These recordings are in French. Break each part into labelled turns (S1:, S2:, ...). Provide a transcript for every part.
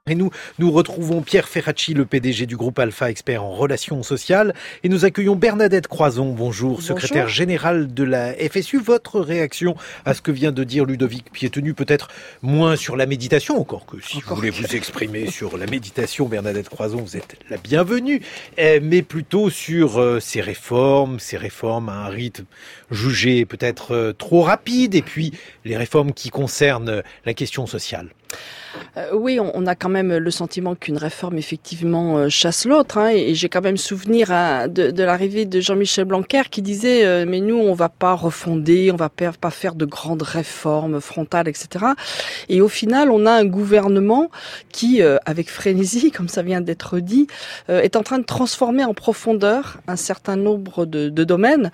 S1: Et nous retrouvons Pierre Ferracci, le PDG du groupe Alpha, expert en relations sociales. Et nous accueillons Bernadette Croison, bonjour, secrétaire générale de la FSU. Votre réaction à ce que vient de dire Ludovic Piétenu, peut-être moins sur la méditation, encore que si vous voulez vous exprimer sur la méditation, Bernadette Croison, vous êtes la bienvenue, mais plutôt sur ces réformes à un rythme jugé peut-être trop rapide, et puis les réformes qui concernent la question sociale.
S2: Oui, on a quand même le sentiment qu'une réforme effectivement chasse l'autre, et j'ai quand même souvenir de l'arrivée de Jean-Michel Blanquer qui disait mais nous on va pas refonder, on va pas faire de grandes réformes frontales, etc. Et au final on a un gouvernement qui, avec frénésie, comme ça vient d'être dit, est en train de transformer en profondeur un certain nombre de domaines.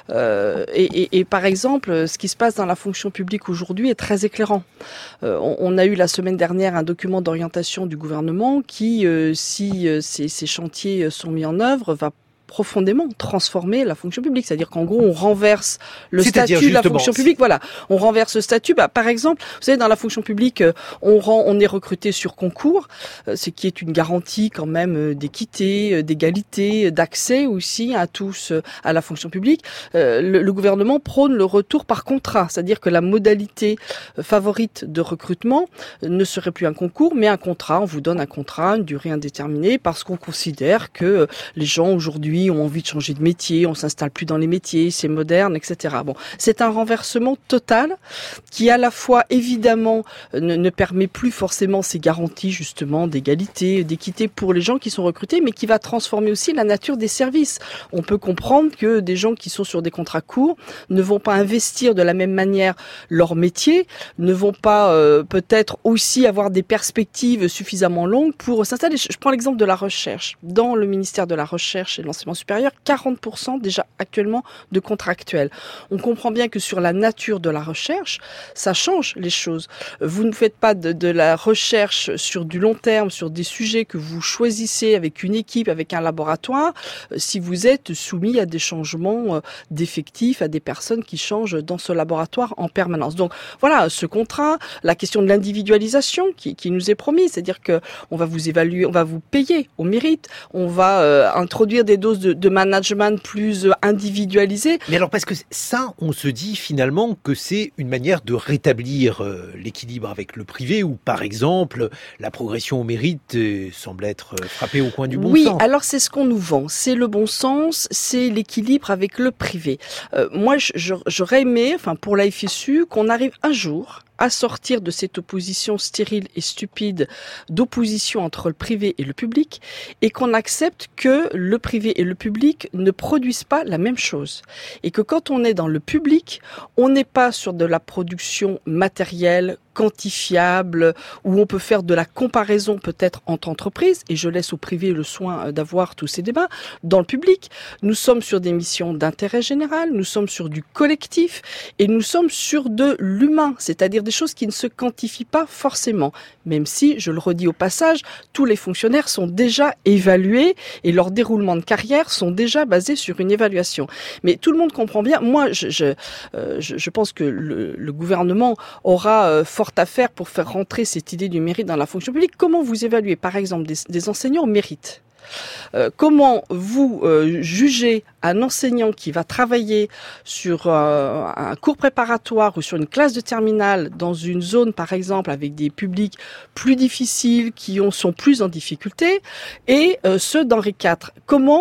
S2: Et par exemple, ce qui se passe dans la fonction publique aujourd'hui est très éclairant. On a eu la semaine dernière un document d'orientation du gouvernement qui, si ces chantiers sont mis en œuvre, va profondément transformer la fonction publique. C'est-à-dire qu'en gros, on renverse le statut de la fonction publique. Voilà. On renverse le statut. Par exemple, vous savez, dans la fonction publique, on est recruté sur concours, ce qui est une garantie quand même d'équité, d'égalité, d'accès aussi à tous à la fonction publique. Le gouvernement prône le retour par contrat. C'est-à-dire que la modalité favorite de recrutement ne serait plus un concours, mais un contrat. On vous donne un contrat, une durée indéterminée, parce qu'on considère que les gens aujourd'hui ont envie de changer de métier, on s'installe plus dans les métiers, c'est moderne, etc. Bon, c'est un renversement total qui à la fois évidemment ne permet plus forcément ces garanties justement d'égalité, d'équité pour les gens qui sont recrutés, mais qui va transformer aussi la nature des services. On peut comprendre que des gens qui sont sur des contrats courts ne vont pas investir de la même manière leur métier, ne vont pas peut-être aussi avoir des perspectives suffisamment longues pour s'installer. Je prends l'exemple de la recherche. Dans le ministère de la Recherche et de l'Enseignement supérieur, 40% déjà actuellement de contractuels. On comprend bien que sur la nature de la recherche, ça change les choses. Vous ne faites pas de la recherche sur du long terme, sur des sujets que vous choisissez avec une équipe, avec un laboratoire, si vous êtes soumis à des changements d'effectifs, à des personnes qui changent dans ce laboratoire en permanence. Donc voilà, ce contrat, la question de l'individualisation qui nous est promise, c'est-à-dire que on va vous évaluer, on va vous payer au mérite, on va introduire des doses de management plus individualisées.
S1: Mais alors, parce que ça, on se dit finalement que c'est une manière de rétablir l'équilibre avec le privé, où par exemple, la progression au mérite semble être frappée au coin du bon sens.
S2: Oui, alors c'est ce qu'on nous vend. C'est le bon sens, c'est l'équilibre avec le privé. Moi, j'aurais aimé, pour la FSU, qu'on arrive un jour à sortir de cette opposition stérile et stupide d'opposition entre le privé et le public, et qu'on accepte que le privé et le public ne produisent pas la même chose. Et que quand on est dans le public, on n'est pas sur de la production matérielle, quantifiable, où on peut faire de la comparaison peut-être entre entreprises, et je laisse au privé le soin d'avoir tous ces débats. Dans le public, nous sommes sur des missions d'intérêt général, nous sommes sur du collectif, et nous sommes sur de l'humain, c'est-à-dire des choses qui ne se quantifient pas forcément, même si, je le redis au passage, tous les fonctionnaires sont déjà évalués et leurs déroulements de carrière sont déjà basés sur une évaluation. Mais tout le monde comprend bien, moi je pense que le gouvernement aura fort à faire pour faire rentrer cette idée du mérite dans la fonction publique. Comment vous évaluez par exemple des enseignants au mérite ? Comment vous jugez un enseignant qui va travailler sur un cours préparatoire ou sur une classe de terminale dans une zone, par exemple, avec des publics plus difficiles, qui sont plus en difficulté, et ceux d'Henri IV? Comment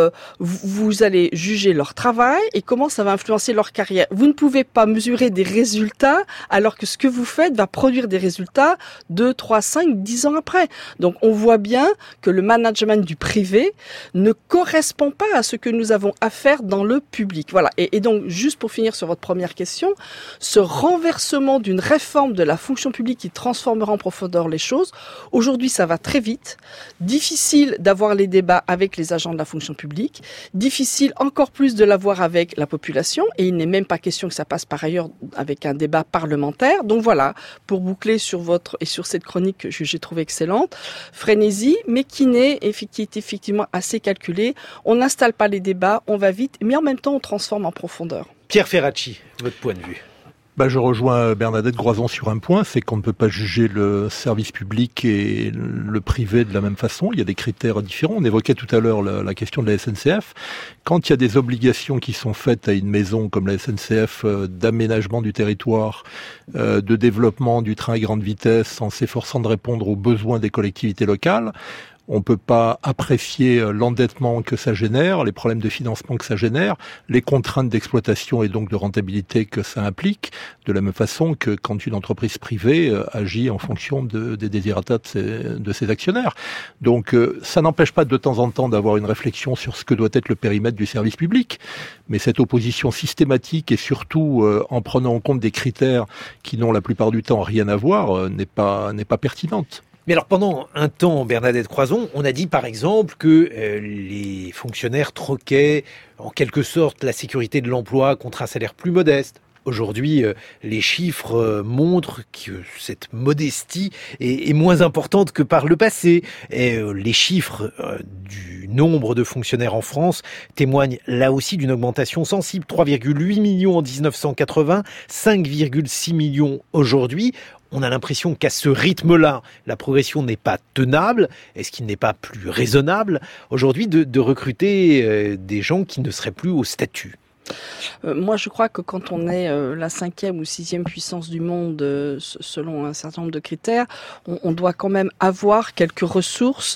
S2: vous allez juger leur travail et comment ça va influencer leur carrière? Vous ne pouvez pas mesurer des résultats alors que ce que vous faites va produire des résultats 2, 3, 5, 10 ans après. Donc on voit bien que le management du privé ne correspond pas à ce que nous avons à faire dans le public. Voilà. Et donc, juste pour finir sur votre première question, ce renversement d'une réforme de la fonction publique qui transformera en profondeur les choses, aujourd'hui, ça va très vite. Difficile d'avoir les débats avec les agents de la fonction publique. Difficile encore plus de l'avoir avec la population. Et il n'est même pas question que ça passe par ailleurs avec un débat parlementaire. Donc voilà, pour boucler sur votre et sur cette chronique que j'ai trouvée excellente, frénésie, mais qui est effectivement assez calculée. On n'installe pas les débats, on va vite, mais en même temps, on transforme en profondeur.
S1: Pierre Ferracci, votre point de vue.
S3: Je rejoins Bernadette Croizon sur un point, c'est qu'on ne peut pas juger le service public et le privé de la même façon. Il y a des critères différents. On évoquait tout à l'heure la question de la SNCF. Quand il y a des obligations qui sont faites à une maison comme la SNCF d'aménagement du territoire, de développement du train à grande vitesse en s'efforçant de répondre aux besoins des collectivités locales, on peut pas apprécier l'endettement que ça génère, les problèmes de financement que ça génère, les contraintes d'exploitation et donc de rentabilité que ça implique, de la même façon que quand une entreprise privée agit en fonction des desiderata de ses actionnaires. Donc ça n'empêche pas de temps en temps d'avoir une réflexion sur ce que doit être le périmètre du service public, mais cette opposition systématique et surtout en prenant en compte des critères qui n'ont la plupart du temps rien à voir n'est pas pertinente.
S1: Mais alors pendant un temps, Bernadette Croizon, on a dit par exemple que les fonctionnaires troquaient en quelque sorte la sécurité de l'emploi contre un salaire plus modeste. Aujourd'hui, les chiffres montrent que cette modestie est moins importante que par le passé. Et les chiffres du nombre de fonctionnaires en France témoignent là aussi d'une augmentation sensible. 3,8 millions en 1980, 5,6 millions aujourd'hui. On a l'impression qu'à ce rythme-là, la progression n'est pas tenable. Est-ce qu'il n'est pas plus raisonnable aujourd'hui de recruter des gens qui ne seraient plus au statut ?
S2: Moi, je crois que quand on est la 5e ou 6e puissance du monde, selon un certain nombre de critères, on doit quand même avoir quelques ressources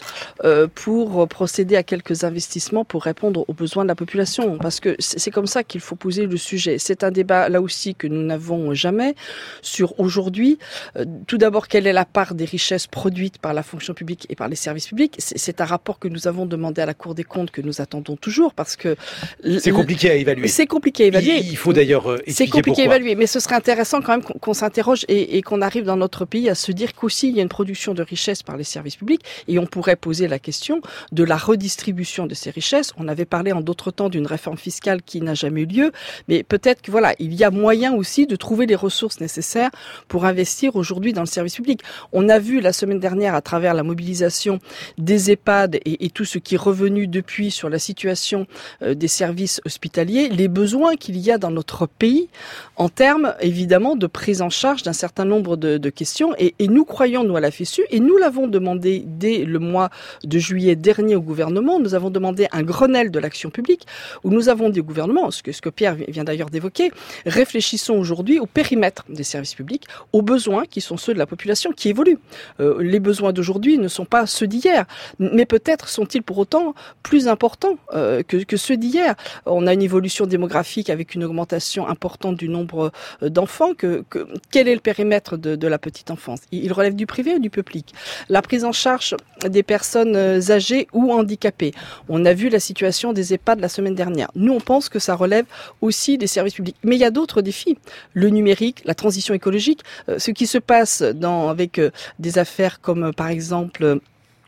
S2: pour procéder à quelques investissements pour répondre aux besoins de la population. Parce que c'est comme ça qu'il faut poser le sujet. C'est un débat, là aussi, que nous n'avons jamais sur aujourd'hui. Tout d'abord, quelle est la part des richesses produites par la fonction publique et par les services publics ? C'est un rapport que nous avons demandé à la Cour des comptes, que nous attendons toujours, parce que...
S1: C'est compliqué à évaluer.
S2: C'est compliqué à évaluer.
S1: Il faut d'ailleurs expliquer
S2: c'est compliqué
S1: pourquoi.
S2: à évaluer, mais ce serait intéressant quand même qu'on s'interroge et qu'on arrive dans notre pays à se dire qu'aussi il y a une production de richesses par les services publics et on pourrait poser la question de la redistribution de ces richesses. On avait parlé en d'autres temps d'une réforme fiscale qui n'a jamais eu lieu, mais peut-être que voilà, il y a moyen aussi de trouver les ressources nécessaires pour investir aujourd'hui dans le service public. On a vu la semaine dernière à travers la mobilisation des EHPAD et tout ce qui est revenu depuis sur la situation des services hospitaliers, les besoins qu'il y a dans notre pays en termes évidemment de prise en charge d'un certain nombre de questions et nous croyons nous à la FSU et nous l'avons demandé dès le mois de juillet dernier au gouvernement. Nous avons demandé un Grenelle de l'action publique où nous avons dit au gouvernement, ce que Pierre vient d'ailleurs d'évoquer, réfléchissons aujourd'hui au périmètre des services publics, aux besoins qui sont ceux de la population qui évoluent. Les besoins d'aujourd'hui ne sont pas ceux d'hier, mais peut-être sont-ils pour autant plus importants que ceux d'hier. On a une évolution démographique avec une augmentation importante du nombre d'enfants. Quel est le périmètre de la petite enfance ? Il relève du privé ou du public ? La prise en charge des personnes âgées ou handicapées. On a vu la situation des EHPAD la semaine dernière. Nous, on pense que ça relève aussi des services publics. Mais il y a d'autres défis. Le numérique, la transition écologique, ce qui se passe avec des affaires comme par exemple...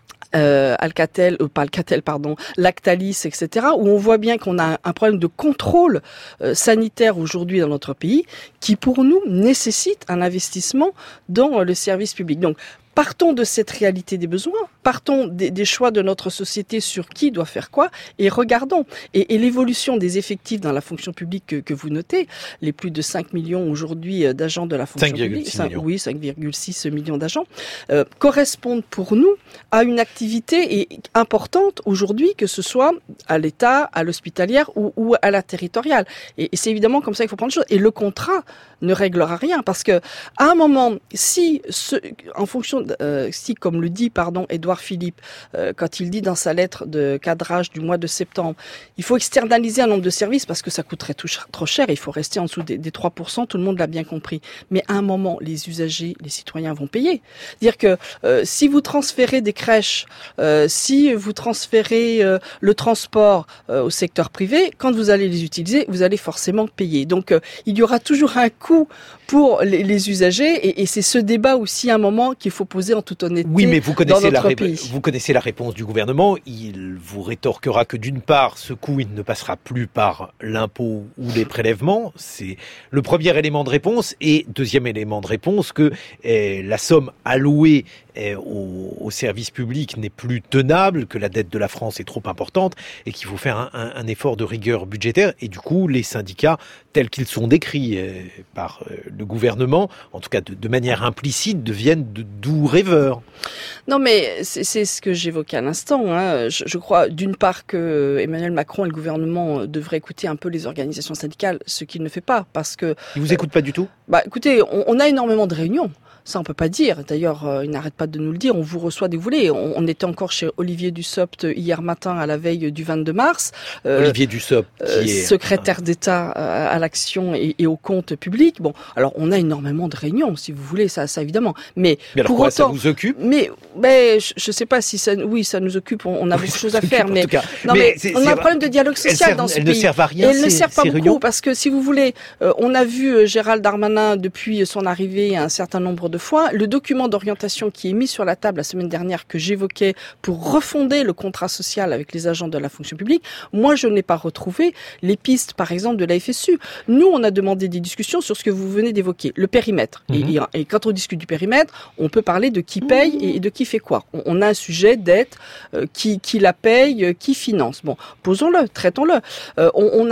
S2: Lactalis, etc., où on voit bien qu'on a un problème de contrôle sanitaire aujourd'hui dans notre pays, qui pour nous nécessite un investissement dans le service public. Donc, partons de cette réalité des besoins, partons des choix de notre société sur qui doit faire quoi, et regardons. Et l'évolution des effectifs dans la fonction publique que vous notez, les plus de 5 millions aujourd'hui d'agents de la fonction publique, 5,6 millions d'agents, correspondent pour nous à une activité importante aujourd'hui, que ce soit à l'État, à l'hospitalière ou à la territoriale. Et c'est évidemment comme ça qu'il faut prendre les choses. Et le contrat ne réglera rien, parce que à un moment, si comme le dit Édouard Philippe, quand il dit dans sa lettre de cadrage du mois de septembre, il faut externaliser un nombre de services parce que ça coûterait trop cher, il faut rester en dessous des 3%, tout le monde l'a bien compris. Mais à un moment, les usagers, les citoyens vont payer. Dire que si vous transférez des crèches, si vous transférez le transport au secteur privé, quand vous allez les utiliser, vous allez forcément payer. Donc il y aura toujours un coût pour les usagers et c'est ce débat aussi à un moment qu'il faut poser en toute honnêteté.
S1: Oui, mais vous connaissez
S2: la
S1: réponse du gouvernement. Il vous rétorquera que d'une part, ce coût, il ne passera plus par l'impôt ou les prélèvements. C'est le premier élément de réponse. Et deuxième élément de réponse, que la somme allouée au service public n'est plus tenable, que la dette de la France est trop importante et qu'il faut faire un effort de rigueur budgétaire. Et du coup, les syndicats, tels qu'ils sont décrits par le gouvernement, en tout cas de manière implicite, deviennent de doux rêveurs.
S2: Non, mais c'est ce que j'évoquais à l'instant. Je crois, d'une part, que Emmanuel Macron et le gouvernement devraient écouter un peu les organisations syndicales, ce qu'il ne fait pas, parce que...
S1: Ils vous écoutent pas du tout ?
S2: Écoutez, on a énormément de réunions. Ça, on peut pas dire. D'ailleurs, il n'arrête pas de nous le dire. On vous reçoit dès que vous voulez. On était encore chez Olivier Dussopt hier matin à la veille du 22 mars.
S1: Olivier Dussopt, qui est
S2: secrétaire d'État à l'action et au compte public. Bon, alors on a énormément de réunions, si vous voulez, ça évidemment. Mais
S1: alors
S2: pour
S1: quoi,
S2: autant,
S1: ça vous occupe ?
S2: Mais je sais pas si ça. Oui, ça nous occupe. On a beaucoup de choses à faire. Mais
S1: non,
S2: mais on a un problème de dialogue social dans ce pays.
S1: Elles ne servent à rien.
S2: Elles ne servent pas beaucoup
S1: réunions.
S2: parce que si vous voulez, on a vu Gérald Darmanin depuis son arrivée un certain nombre de fois. Le document d'orientation qui est mis sur la table la semaine dernière que j'évoquais pour refonder le contrat social avec les agents de la fonction publique, moi je n'ai pas retrouvé les pistes par exemple de la FSU. Nous on a demandé des discussions sur ce que vous venez d'évoquer, le périmètre. Et quand on discute du périmètre, on peut parler de qui paye et de qui fait quoi. On a un sujet dette, qui la paye, qui finance. Bon, posons-le, traitons-le. On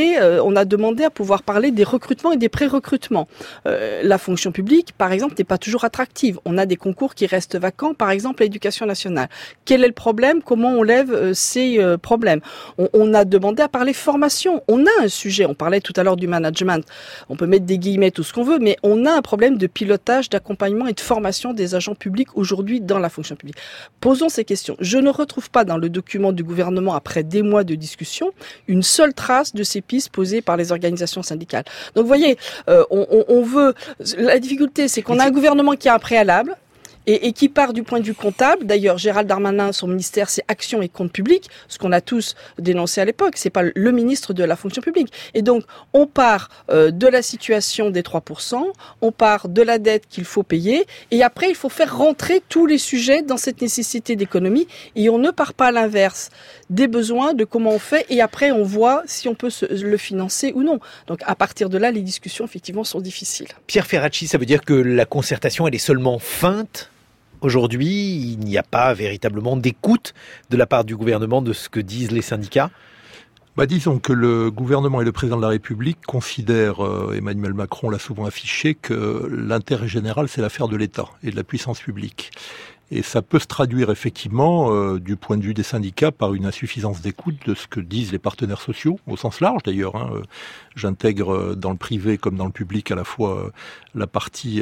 S2: a demandé à pouvoir parler des recrutements et des pré-recrutements. La fonction publique par exemple n'est pas toujours attractive. On a des concours qui restent vacants, par exemple l'éducation nationale. Quel est le problème ? Comment on lève ces problèmes ? On a demandé à parler formation. On a un sujet, on parlait tout à l'heure du management, on peut mettre des guillemets, tout ce qu'on veut, mais on a un problème de pilotage, d'accompagnement et de formation des agents publics aujourd'hui dans la fonction publique. Posons ces questions. Je ne retrouve pas dans le document du gouvernement, après des mois de discussion, une seule trace de ces pistes posées par les organisations syndicales. Donc vous voyez, on veut... La difficulté, c'est qu'on a un gouvernement qui a un préalable et qui part du point de vue comptable. D'ailleurs, Gérald Darmanin, son ministère, c'est Action et Compte Public, ce qu'on a tous dénoncé à l'époque. C'est pas le ministre de la fonction publique. Et donc, on part de la situation des 3%, on part de la dette qu'il faut payer, et après, il faut faire rentrer tous les sujets dans cette nécessité d'économie, et on ne part pas à l'inverse des besoins, de comment on fait, et après, on voit si on peut le financer ou non. Donc, à partir de là, les discussions, effectivement, sont difficiles.
S1: Pierre Ferracci, ça veut dire que la concertation, elle est seulement feinte ? Aujourd'hui, il n'y a pas véritablement d'écoute de la part du gouvernement de ce que disent les syndicats ?
S3: Disons que le gouvernement et le président de la République considèrent, Emmanuel Macron l'a souvent affiché, que l'intérêt général, c'est l'affaire de l'État et de la puissance publique. Et ça peut se traduire effectivement, du point de vue des syndicats, par une insuffisance d'écoute de ce que disent les partenaires sociaux, au sens large d'ailleurs. J'intègre dans le privé comme dans le public à la fois la partie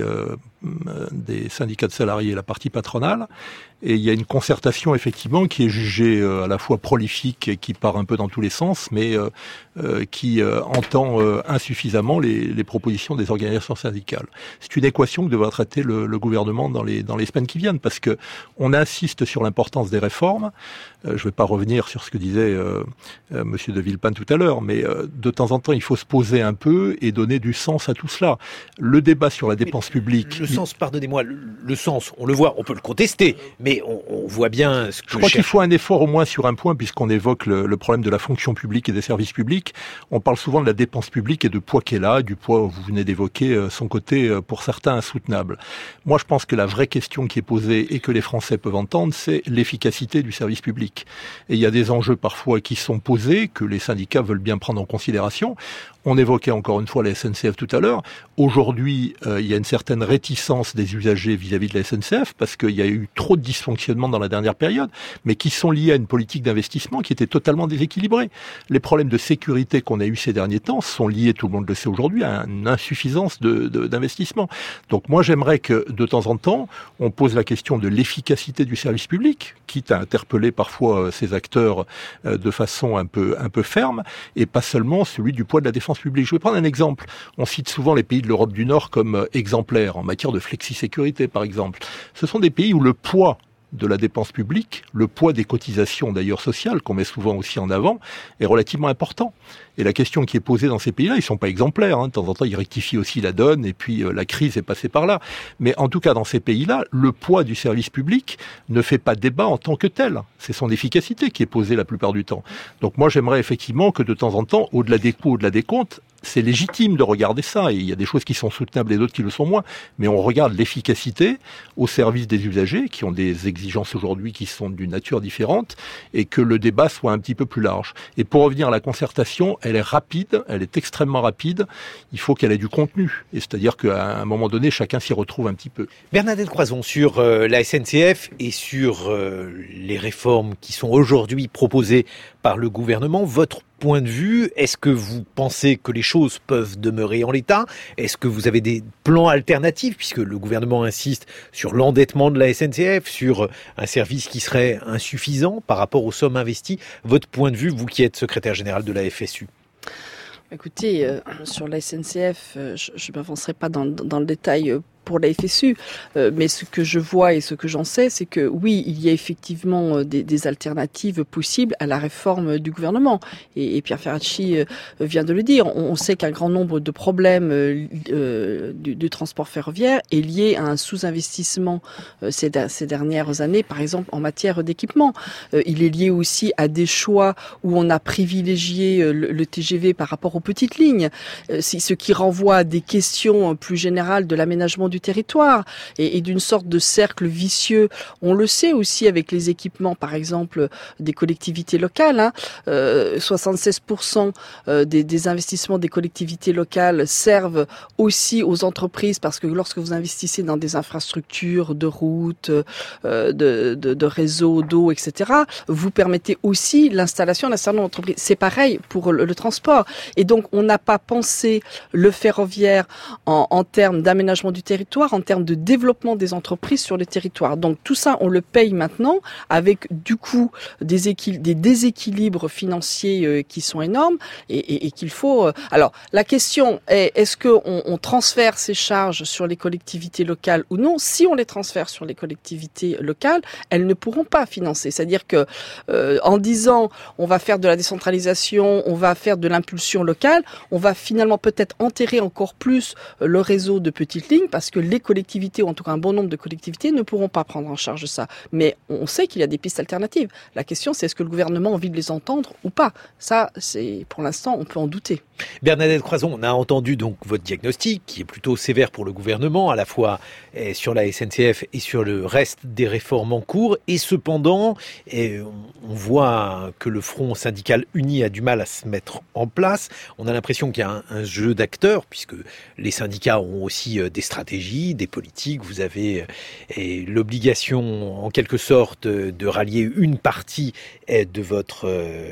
S3: des syndicats de salariés et la partie patronale. Et il y a une concertation effectivement qui est jugée à la fois prolifique et qui part un peu dans tous les sens, mais qui entend insuffisamment les propositions des organisations syndicales. C'est une équation que devra traiter le gouvernement dans les semaines qui viennent, parce que on insiste sur l'importance des réformes. Je ne vais pas revenir sur ce que disait Monsieur de Villepin tout à l'heure, mais de temps en temps, il faut se poser un peu et donner du sens à tout cela. Le débat sur la dépense publique...
S1: Le sens, pardonnez-moi, le sens, on le voit, on peut le contester, mais on voit bien ce que
S3: je crois qu'il faut un effort au moins sur un point, puisqu'on évoque le problème de la fonction publique et des services publics. On parle souvent de la dépense publique et de poids qu'elle a, du poids, vous venez d'évoquer, son côté, pour certains, insoutenable. Moi, je pense que la vraie question qui est posée et que les Français peuvent entendre, c'est l'efficacité du service public. Et il y a des enjeux parfois qui sont posés, que les syndicats veulent bien prendre en considération. On évoquait encore une fois la SNCF tout à l'heure. Aujourd'hui, il y a une certaine réticence des usagers vis-à-vis de la SNCF parce qu'il y a eu trop de dysfonctionnements dans la dernière période, mais qui sont liés à une politique d'investissement qui était totalement déséquilibrée. Les problèmes de sécurité qu'on a eu ces derniers temps sont liés, tout le monde le sait aujourd'hui, à une insuffisance d'investissement. Donc moi, j'aimerais que de temps en temps, on pose la question de l'efficacité du service public, quitte à interpeller parfois ces acteurs de façon un peu ferme, et pas seulement celui du poids de la défense publique. Je vais prendre un exemple. On cite souvent les pays de l'Europe du Nord comme exemplaires en matière de flexisécurité, par exemple. Ce sont des pays où le poids de la dépense publique, le poids des cotisations d'ailleurs sociales, qu'on met souvent aussi en avant, est relativement important. Et la question qui est posée dans ces pays-là, ils sont pas exemplaires. De temps en temps, ils rectifient aussi la donne, et puis la crise est passée par là. Mais en tout cas, dans ces pays-là, le poids du service public ne fait pas débat en tant que tel. C'est son efficacité qui est posée la plupart du temps. Donc moi, j'aimerais effectivement que de temps en temps, au-delà des coûts, au-delà des comptes, c'est légitime de regarder ça, et il y a des choses qui sont soutenables et d'autres qui le sont moins, mais on regarde l'efficacité au service des usagers, qui ont des exigences aujourd'hui qui sont d'une nature différente, et que le débat soit un petit peu plus large. Et pour revenir à la concertation, elle est rapide, elle est extrêmement rapide, il faut qu'elle ait du contenu, et c'est-à-dire qu'à un moment donné, chacun s'y retrouve un petit peu.
S1: Bernadette Croizon, sur la SNCF et sur les réformes qui sont aujourd'hui proposées par le gouvernement, votre point de vue, est-ce que vous pensez que les choses peuvent demeurer en l'état ? Est-ce que vous avez des plans alternatifs, puisque le gouvernement insiste sur l'endettement de la SNCF, sur un service qui serait insuffisant par rapport aux sommes investies ? Votre point de vue, vous qui êtes secrétaire général de la FSU.
S2: Écoutez, sur la SNCF, je ne m'avancerai pas dans le détail pour la FSU, mais ce que je vois et ce que j'en sais, c'est que oui, il y a effectivement des alternatives possibles à la réforme du gouvernement. Et Pierre Ferracci vient de le dire. On sait qu'un grand nombre de problèmes du transport ferroviaire est lié à un sous-investissement ces dernières années, par exemple en matière d'équipement. Il est lié aussi à des choix où on a privilégié le TGV par rapport aux petites lignes, ce qui renvoie à des questions plus générales de l'aménagement du territoire et d'une sorte de cercle vicieux. On le sait aussi avec les équipements, par exemple, des collectivités locales. 76% des investissements des collectivités locales servent aussi aux entreprises, parce que lorsque vous investissez dans des infrastructures de routes, de réseaux d'eau, etc., vous permettez aussi l'installation d'un certain nombre d'entreprises. C'est pareil pour le transport. Et donc, on n'a pas pensé le ferroviaire en termes d'aménagement du territoire, en termes de développement des entreprises sur les territoires. Donc tout ça, on le paye maintenant avec du coup des déséquilibres financiers qui sont énormes et qu'il faut... Alors la question est, est-ce qu'on transfère ces charges sur les collectivités locales ou non ? Si on les transfère sur les collectivités locales, elles ne pourront pas financer. C'est-à-dire que en disant on va faire de la décentralisation, on va faire de l'impulsion locale, on va finalement peut-être enterrer encore plus le réseau de petites lignes, parce que les collectivités, ou en tout cas un bon nombre de collectivités, ne pourront pas prendre en charge ça. Mais on sait qu'il y a des pistes alternatives. La question, c'est est-ce que le gouvernement a envie de les entendre ou pas ? Ça, c'est pour l'instant, on peut en douter.
S1: Bernadette Croizon, on a entendu donc votre diagnostic, qui est plutôt sévère pour le gouvernement, à la fois sur la SNCF et sur le reste des réformes en cours. Et cependant, on voit que le front syndical uni a du mal à se mettre en place. On a l'impression qu'il y a un jeu d'acteurs, puisque les syndicats ont aussi des stratégies, des politiques. Vous avez l'obligation, en quelque sorte, de rallier une partie de votre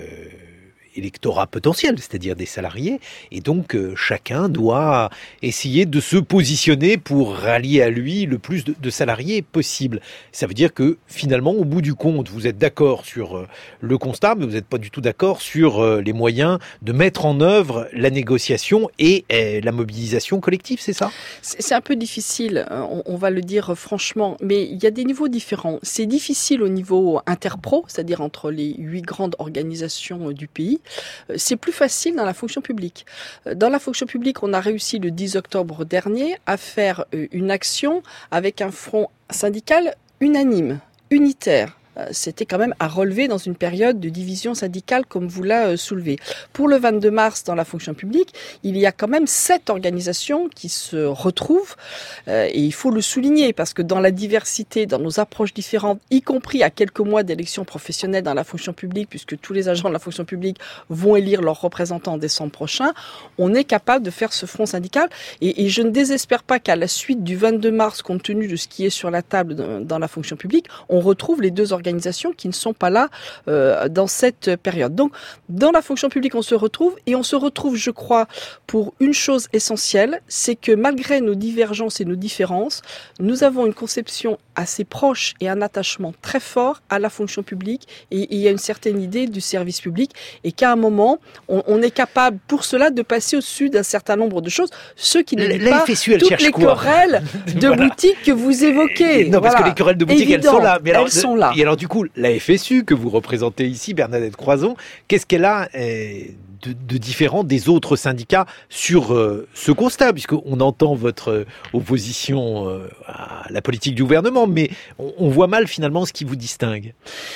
S1: électorat potentiel, c'est-à-dire des salariés, et donc chacun doit essayer de se positionner pour rallier à lui le plus de salariés possible. Ça veut dire que finalement, au bout du compte, vous êtes d'accord sur le constat, mais vous n'êtes pas du tout d'accord sur les moyens de mettre en œuvre la négociation et la mobilisation collective, c'est ça ?
S2: C'est un peu difficile, on va le dire franchement, mais il y a des niveaux différents. C'est difficile au niveau interpro, c'est-à-dire entre les 8 grandes organisations du pays. C'est plus facile dans la fonction publique. Dans la fonction publique, on a réussi le 10 octobre dernier à faire une action avec un front syndical unanime, unitaire. C'était quand même à relever dans une période de division syndicale comme vous l'a soulevé. Pour le 22 mars, dans la fonction publique, il y a quand même 7 organisations qui se retrouvent et il faut le souligner parce que dans la diversité, dans nos approches différentes, y compris à quelques mois d'élections professionnelles dans la fonction publique, puisque tous les agents de la fonction publique vont élire leurs représentants en décembre prochain, on est capable de faire ce front syndical et je ne désespère pas qu'à la suite du 22 mars, compte tenu de ce qui est sur la table dans la fonction publique, on retrouve les 2 organisations qui ne sont pas là dans cette période. Donc, dans la fonction publique, on se retrouve, je crois, pour une chose essentielle, c'est que malgré nos divergences et nos différences, nous avons une conception assez proche et un attachement très fort à la fonction publique et il y a une certaine idée du service public et qu'à un moment, on est capable pour cela de passer au-dessus d'un certain nombre de choses, ce qui n'est pas
S1: FSU,
S2: toutes les querelles de boutiques que vous évoquez.
S1: Non, parce que les querelles de boutiques, elles sont là. Mais alors,
S2: elles sont là.
S1: Et alors, du coup, la FSU que vous représentez ici, Bernadette Croizon, qu'est-ce qu'elle a différent des autres syndicats sur ce constat, puisqu'on entend votre opposition à la politique du gouvernement, mais on voit mal finalement ce qui vous distingue.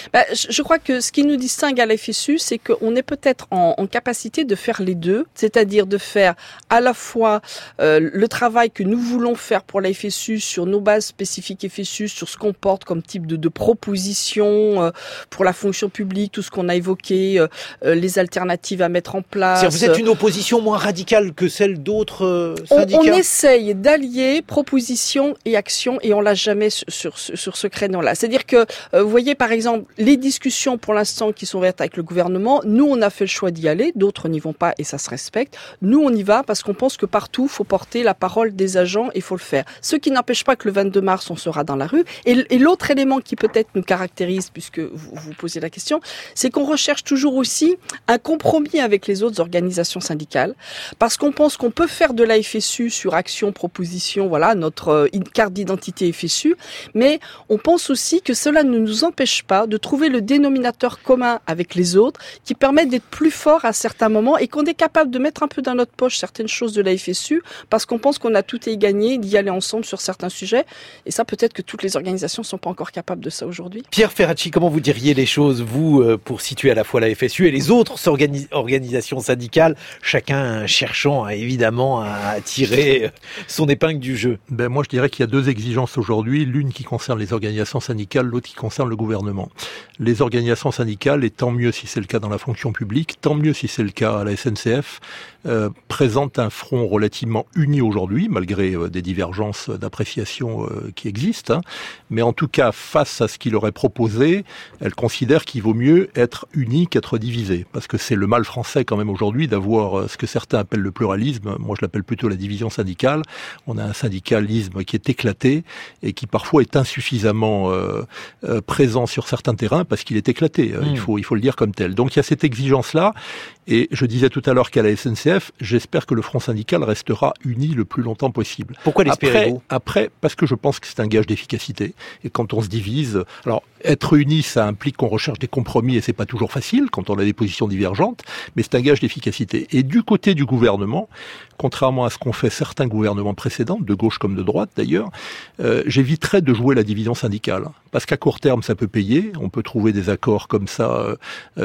S2: Je crois que ce qui nous distingue à la FSU, c'est qu'on est peut-être en capacité de faire les deux, c'est-à-dire de faire à la fois le travail que nous voulons faire pour la FSU sur nos bases spécifiques FSU, sur ce qu'on porte comme type de propositions pour la fonction publique, tout ce qu'on a évoqué, les alternatives à mettre en place.
S1: C'est-à-dire vous êtes une opposition moins radicale que celle d'autres syndicats?
S2: On essaye d'allier proposition et action et on l'a jamais sur ce créneau-là. C'est-à-dire que, vous voyez par exemple, les discussions pour l'instant qui sont ouvertes avec le gouvernement, nous on a fait le choix d'y aller, d'autres n'y vont pas et ça se respecte. Nous on y va parce qu'on pense que partout il faut porter la parole des agents et il faut le faire. Ce qui n'empêche pas que le 22 mars on sera dans la rue. Et l'autre élément qui peut-être nous caractérise, puisque vous posez la question, c'est qu'on recherche toujours aussi un compromis avec les autres organisations syndicales, parce qu'on pense qu'on peut faire de la FSU sur action, proposition, voilà, notre carte d'identité FSU, mais on pense aussi que cela ne nous empêche pas de trouver le dénominateur commun avec les autres, qui permet d'être plus fort à certains moments et qu'on est capable de mettre un peu dans notre poche certaines choses de la FSU, parce qu'on pense qu'on a tout à y gagner, d'y aller ensemble sur certains sujets, et ça peut-être que toutes les organisations ne sont pas encore capables de ça aujourd'hui.
S1: Pierre Ferracci, comment vous diriez les choses, vous, pour situer à la fois la FSU et les autres organisations syndicales, chacun cherchant évidemment à tirer son épingle du jeu?
S3: Moi je dirais qu'il y a deux exigences aujourd'hui, l'une qui concerne les organisations syndicales, l'autre qui concerne le gouvernement. Les organisations syndicales, et tant mieux si c'est le cas dans la fonction publique, tant mieux si c'est le cas à la SNCF, présentent un front relativement uni aujourd'hui, malgré des divergences d'appréciation qui existent. Mais en tout cas, face à ce qu'il aurait proposé, elles considèrent qu'il vaut mieux être unis qu'être divisé. Parce que c'est le mal français quand même aujourd'hui d'avoir ce que certains appellent le pluralisme. Moi, je l'appelle plutôt la division syndicale. On a un syndicalisme qui est éclaté et qui parfois est insuffisamment présent sur certains terrains parce qu'il est éclaté. Il faut le dire comme tel. Donc il y a cette exigence-là. Et je disais tout à l'heure qu'à la SNCF, j'espère que le front syndical restera uni le plus longtemps possible.
S1: Pourquoi l'espérez-vous ?
S3: Après, parce que je pense que c'est un gage d'efficacité. Et quand on se divise, alors être uni, ça implique qu'on recherche des compromis et c'est pas toujours facile quand on a des positions divergentes, mais c'est un gage d'efficacité. Et du côté du gouvernement, contrairement à ce qu'ont fait certains gouvernements précédents, de gauche comme de droite d'ailleurs, j'éviterais de jouer la division syndicale. Parce qu'à court terme, ça peut payer. On peut trouver des accords comme ça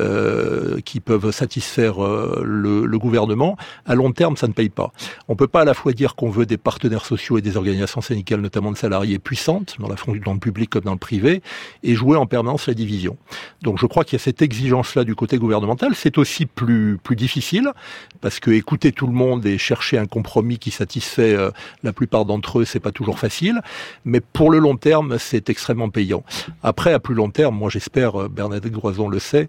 S3: qui peuvent satisfaire le gouvernement. À long terme, ça ne paye pas. On peut pas à la fois dire qu'on veut des partenaires sociaux et des organisations syndicales, notamment de salariés, puissantes, dans le public comme dans le privé, et jouer en permanence la division. Donc je crois qu'il y a cette exigence-là du côté gouvernemental. C'est aussi plus difficile, parce que écouter tout le monde et chercher un compromis qui satisfait la plupart d'entre eux, c'est pas toujours facile. Mais pour le long terme, c'est extrêmement payant. Après, à plus long terme, moi j'espère, Bernadette Groison le sait,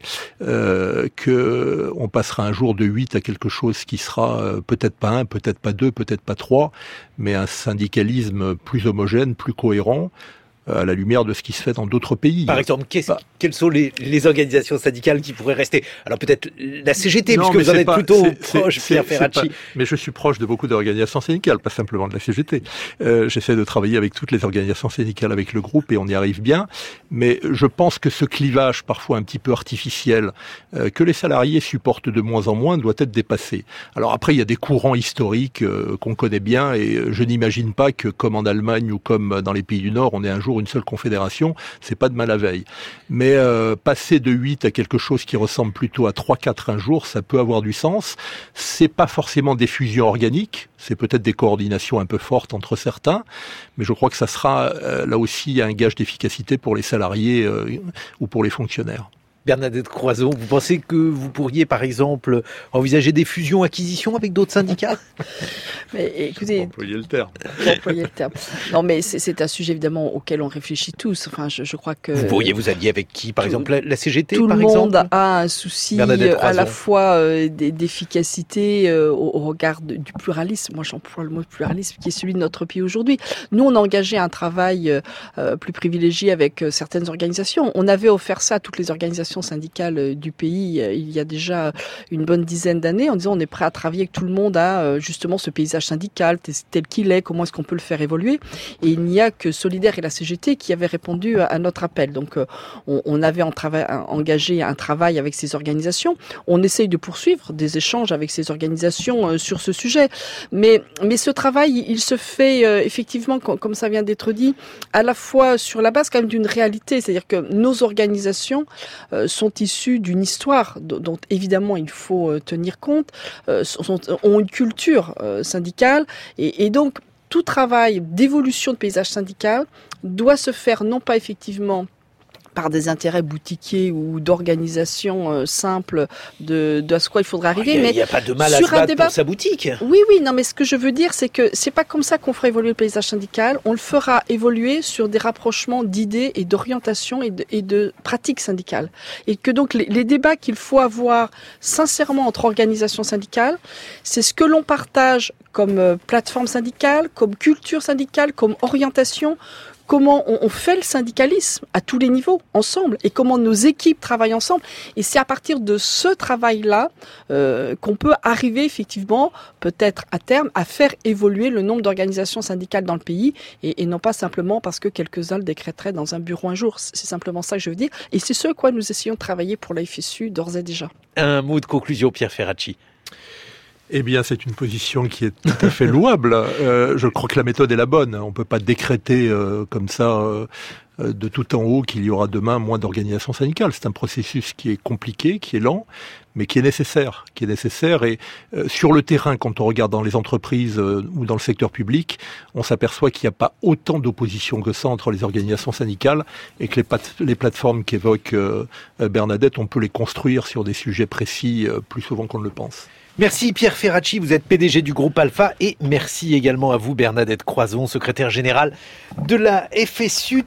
S3: que on passera un jour de 8 à quelque chose qui sera peut-être pas 1, peut-être pas 2, peut-être pas 3, mais un syndicalisme plus homogène, plus cohérent, à la lumière de ce qui se fait dans d'autres pays.
S1: Par exemple, quelles sont les organisations syndicales qui pourraient rester? Alors peut-être la CGT, puisque vous en êtes plutôt proche, Pierre Ferracci.
S3: Mais je suis proche de beaucoup d'organisations syndicales, pas simplement de la CGT. J'essaie de travailler avec toutes les organisations syndicales, avec le groupe, et on y arrive bien. Mais je pense que ce clivage, parfois un petit peu artificiel, que les salariés supportent de moins en moins, doit être dépassé. Alors après, il y a des courants historiques qu'on connaît bien, et je n'imagine pas que, comme en Allemagne ou comme dans les pays du Nord, on ait un jour une seule confédération, c'est pas demain la veille. Mais passer de 8 à quelque chose qui ressemble plutôt à 3-4 un jour, ça peut avoir du sens. C'est pas forcément des fusions organiques, c'est peut-être des coordinations un peu fortes entre certains, mais je crois que ça sera là aussi un gage d'efficacité pour les salariés ou pour les fonctionnaires.
S1: Bernadette Croizon, vous pensez que vous pourriez, par exemple, envisager des fusions-acquisitions avec d'autres syndicats?
S2: Mais écoutez,
S3: employer le terme.
S2: Non, mais c'est un sujet évidemment auquel on réflexit tous. Enfin, je crois que
S1: vous pourriez vous allier avec qui, par exemple, la CGT,
S2: tout
S1: par
S2: le
S1: exemple.
S2: Tout le monde a un souci à la fois d'efficacité au regard du pluralisme. Moi, j'emploie le mot pluralisme qui est celui de notre pays aujourd'hui. Nous, on a engagé un travail plus privilégié avec certaines organisations. On avait offert ça à toutes les organisations l'organisation syndicale du pays il y a déjà une bonne dizaine d'années en disant on est prêt à travailler avec tout le monde à justement ce paysage syndical tel qu'il est, comment est-ce qu'on peut le faire évoluer. Et il n'y a que Solidaire et la CGT qui avaient répondu à notre appel. Donc on avait engagé un travail avec ces organisations. On essaye de poursuivre des échanges avec ces organisations sur ce sujet. Mais ce travail, il se fait effectivement, comme ça vient d'être dit, à la fois sur la base quand même d'une réalité. C'est-à-dire que nos organisations sont issues d'une histoire dont évidemment il faut tenir compte, ont une culture syndicale et donc tout travail d'évolution de paysage syndical doit se faire non pas effectivement par des intérêts boutiquiers ou d'organisation simple de à ce quoi il faudrait arriver.
S1: Il n'y a pas de mal à se battre pour sa boutique.
S2: Oui, non, mais ce que je veux dire, c'est que c'est pas comme ça qu'on fera évoluer le paysage syndical. On le fera évoluer sur des rapprochements d'idées et d'orientation et de pratiques syndicales. Et que donc les débats qu'il faut avoir sincèrement entre organisations syndicales, c'est ce que l'on partage comme plateforme syndicale, comme culture syndicale, comme orientation, comment on fait le syndicalisme à tous les niveaux, ensemble, et comment nos équipes travaillent ensemble. Et c'est à partir de ce travail-là qu'on peut arriver effectivement, peut-être à terme, à faire évoluer le nombre d'organisations syndicales dans le pays, et non pas simplement parce que quelques-uns le décréteraient dans un bureau un jour. C'est simplement ça que je veux dire. Et c'est ce à quoi nous essayons de travailler pour la FSU d'ores et déjà.
S1: Un mot de conclusion, Pierre Ferracci.
S3: Eh bien, c'est une position qui est tout à fait louable. Je crois que la méthode est la bonne. On ne peut pas décréter comme ça de tout en haut qu'il y aura demain moins d'organisations syndicales. C'est un processus qui est compliqué, qui est lent, mais qui est nécessaire. Et sur le terrain, quand on regarde dans les entreprises ou dans le secteur public, on s'aperçoit qu'il n'y a pas autant d'opposition que ça entre les organisations syndicales et que les plateformes qu'évoque Bernadette, on peut les construire sur des sujets précis plus souvent qu'on ne le pense.
S1: Merci Pierre Ferracci, vous êtes PDG du groupe Alpha, et merci également à vous Bernadette Croizon, secrétaire générale de la FSU.